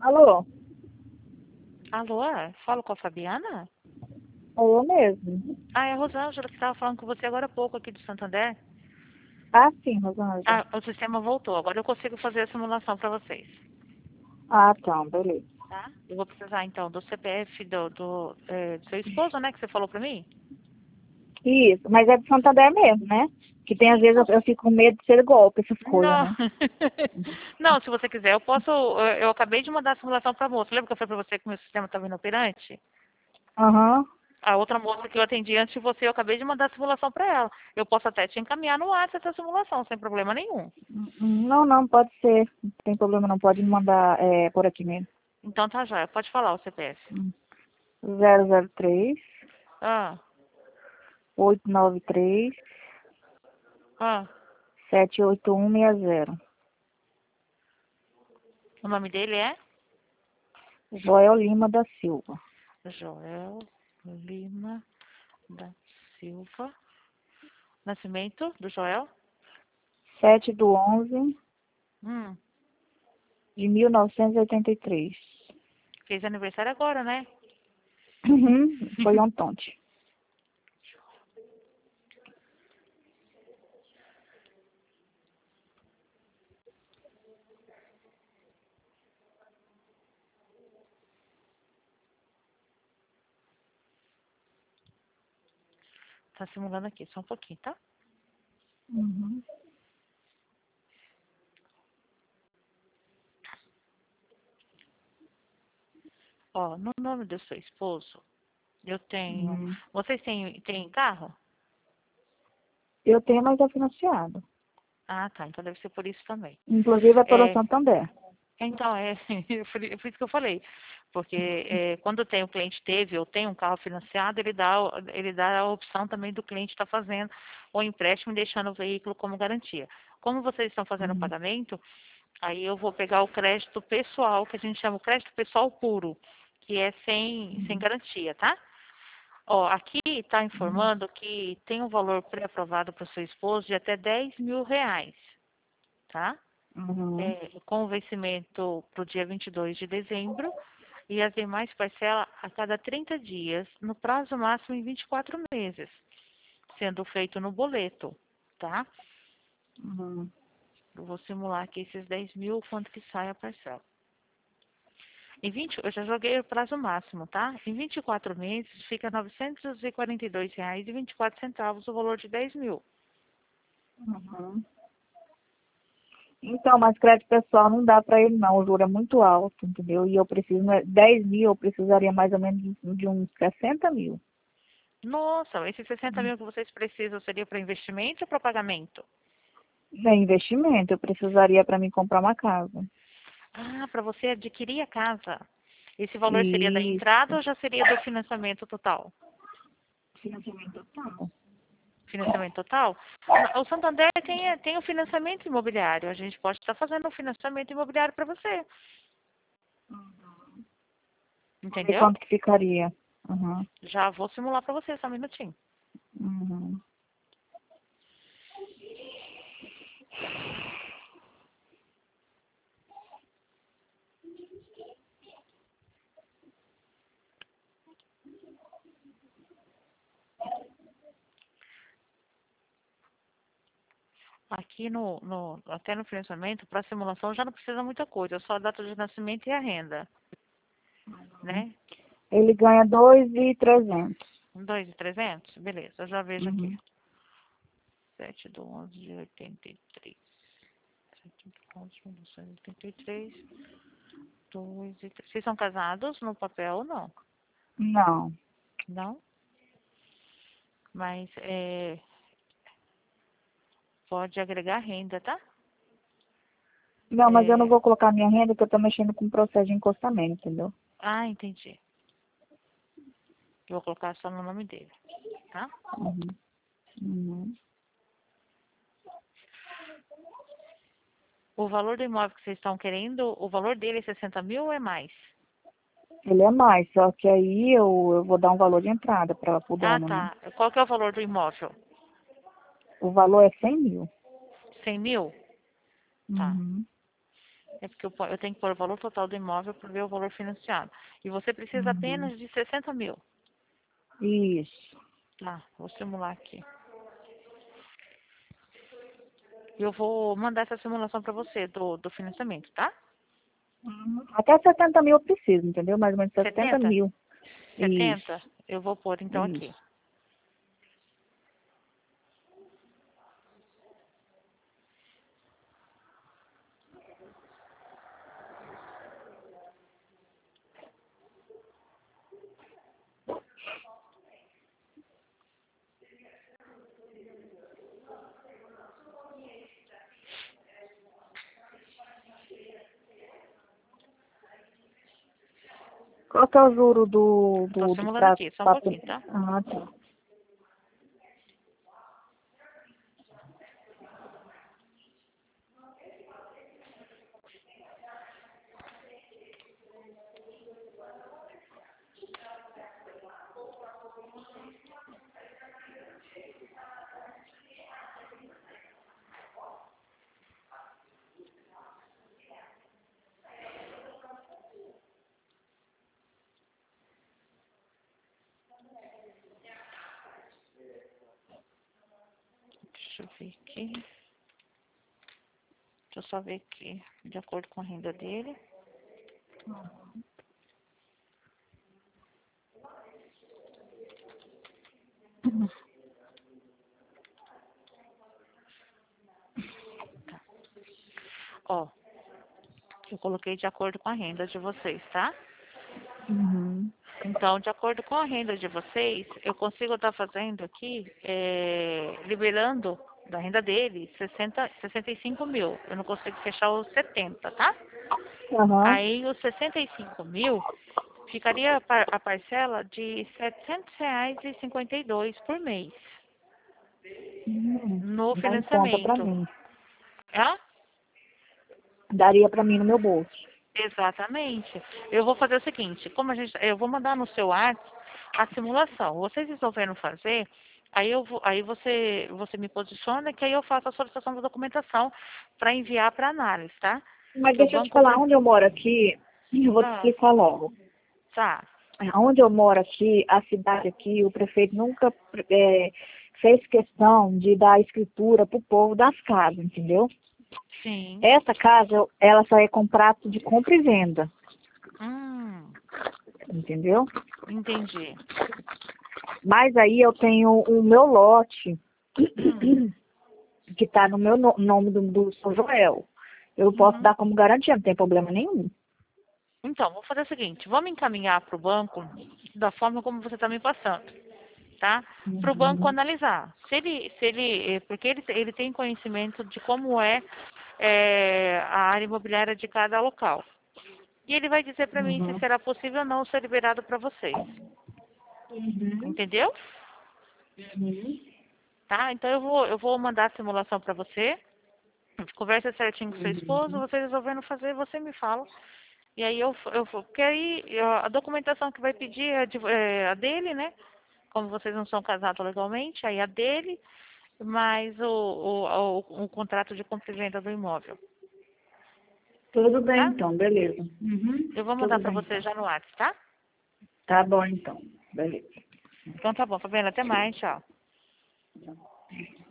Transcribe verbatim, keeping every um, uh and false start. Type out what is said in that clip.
Alô? Alô, falo com a Fabiana? É eu mesmo. Ah, é a Rosângela que estava falando com você agora há pouco aqui do Santander. Ah, sim, Rosângela. Ah, o sistema voltou. Agora eu consigo fazer a simulação para vocês. Ah, tá, beleza. Tá? Eu vou precisar então do C P F do, do, é, do seu esposo, né? Que você falou para mim? Isso, mas é de Santander mesmo, né? Que tem, às vezes, eu, eu fico com medo de ser golpe, essas coisas, Não. né? Não, se você quiser, eu posso. Eu eu acabei de mandar a simulação para a moça. Lembra que eu falei para você que o meu sistema estava inoperante? Aham. A outra moça que eu atendi antes de você, eu acabei de mandar a simulação para ela. Eu posso até te encaminhar no WhatsApp essa simulação, sem problema nenhum. Hum, Não, não, pode ser. Não tem problema, não. Pode me mandar é, por aqui mesmo. Então tá jóia. Pode falar o C P F. Hum. zero zero três, Ah, oito nove três, ah. sete oito um seis zero. O nome dele é Joel Lima da Silva. Joel Lima da Silva. Nascimento do Joel? sete do onze Hum, de mil novecentos e oitenta e três. fez aniversário agora, né? Uhum, foi ontem. Tá simulando aqui, só um pouquinho, tá? Uhum. Ó, no nome do seu esposo, eu tenho. Uhum. Vocês têm, têm carro? Eu tenho, mas é financiado. Ah, tá. Então deve ser por isso também. Inclusive é pelo É, Santander. então, é, por por isso que eu falei. Porque é, quando tem o cliente teve ou tem um carro financiado, ele dá, ele dá a opção também do cliente estar fazendo o empréstimo e deixando o veículo como garantia. Como vocês estão fazendo o Uhum. pagamento, aí eu vou pegar o crédito pessoal, que a gente chama o crédito pessoal puro, que é sem, sem Uhum. garantia, tá? Ó, aqui está Uhum. informando que tem um valor pré-aprovado para o seu esposo de até dez mil reais, tá? Uhum. É, com o vencimento para o dia vinte e dois de dezembro e as demais parcelas a cada trinta dias, no prazo máximo em vinte e quatro meses, sendo feito no boleto, tá? Uhum. Eu vou simular aqui esses dez mil, quanto que sai a parcela. Em vinte, eu já joguei o prazo máximo, tá? Em vinte e quatro meses fica novecentos e quarenta e dois reais e vinte e quatro centavos o valor de dez mil. Uhum. Então, mas crédito pessoal não dá para ele não, o juro é muito alto, entendeu? E eu preciso, né, dez mil, eu precisaria mais ou menos de de uns sessenta mil. Nossa, esses sessenta mil que vocês precisam seria para investimento ou para pagamento? É investimento, eu precisaria para mim comprar uma casa. Ah, para você adquirir a casa. Esse valor seria da entrada Isso. ou já seria do financiamento total? Financiamento total. Financiamento total? O Santander tem, tem o financiamento imobiliário. A gente pode estar fazendo o financiamento imobiliário para você. Vamos ver Entendeu? quanto que ficaria. Uhum. Já vou simular para você, só um minutinho. Uhum. Aqui no, no até no financiamento, para simulação já não precisa muita coisa, só a data de nascimento e a renda, né? Ele ganha dois mil e trezentos. Dois e trezentos, beleza, eu já vejo aqui. Uhum. Sete do onze de oitenta e três. Sete do onze de mil novecentos e oitenta e três. Dois e três. Vocês são casados no papel ou não? Não. Não? Mas é, pode agregar renda, tá? Não, mas eu não É, vou colocar minha renda porque eu tô mexendo com o processo de encostamento, entendeu? ah, entendi. Eu vou colocar só no nome dele, tá? Uhum. Uhum. O valor do imóvel que vocês estão querendo, o valor dele é sessenta mil ou é mais? Ele é mais, só que aí eu, eu vou dar um valor de entrada para o Ah, dono, né? tá. Qual que é o valor do imóvel? O valor é cem mil. Cem mil? Tá. Uhum. É porque eu, po- eu tenho que pôr o valor total do imóvel para ver o valor financiado. E você precisa Uhum. apenas de sessenta mil. Isso. Tá, vou simular aqui. Eu vou mandar essa simulação para você do, do financiamento, tá? Uhum. Até setenta mil eu preciso, entendeu? Mais ou menos setenta setenta? mil. setenta? Isso. Eu vou pôr então aqui. Isso. Qual que é o juro do, Estou do, do simulando prazo? aqui, só um pra- pouquinho, tá? Ah, tá. Deixa eu ver aqui. Deixa eu só ver aqui, de acordo com a renda dele. Ó, eu coloquei de acordo com a renda de vocês, tá? Uhum. Então, de acordo com a renda de vocês, eu consigo estar fazendo aqui, é, liberando da renda dele sessenta, sessenta e cinco mil. Eu não consigo fechar os setenta, tá? Aham. Aí os sessenta e cinco mil ficaria a par- a parcela de setecentos reais e cinquenta e dois por mês Hum. no Dá em conta pra financiamento. mim. Tá? Daria pra mim no meu bolso. Exatamente. Eu vou fazer o seguinte, como a gente, eu vou mandar no seu WhatsApp a simulação. Vocês resolveram fazer, aí eu vou, aí você, você me posiciona que aí eu faço a solicitação da documentação para enviar para análise, tá? Mas Que o deixa eu te banco falar, pre... onde eu moro aqui, eu vou te Ah, explicar logo. tá. Onde eu moro aqui, a cidade aqui, o prefeito nunca é, fez questão de dar escritura pro povo das casas, entendeu? Sim. Essa casa, ela só é contrato de compra e venda, Hum, entendeu? entendi. Mas aí eu tenho o meu lote, Hum, que está no meu no- nome do, do São Joel. Eu posso uhum. dar como garantia, não tem problema nenhum. Então, vou fazer o seguinte, vamos encaminhar para o banco da forma como você está me passando, tá? Para o banco Uhum. analisar. Se ele, se ele, eh, porque ele, ele tem conhecimento de como é, eh, a área imobiliária de cada local. E ele vai dizer para mim se Uhum. será possível ou não ser liberado para vocês. Uhum. Entendeu? Uhum. Tá? Então eu vou, eu vou mandar a simulação para você. Conversa certinho com seu esposo, Uhum. você resolvendo fazer, você me fala. E aí eu, eu vou, porque aí eu- a documentação que vai pedir é a, de- é a dele, né? Como vocês não são casados legalmente, aí a dele, mais o, o, o, o contrato de compra e venda do imóvel, Tudo bem, tá? então, beleza. Uhum. Eu vou mandar Tudo para bem, você então. já no WhatsApp, tá? Tá bom, então. Beleza. Então tá bom, Fabiana, até mais, tchau.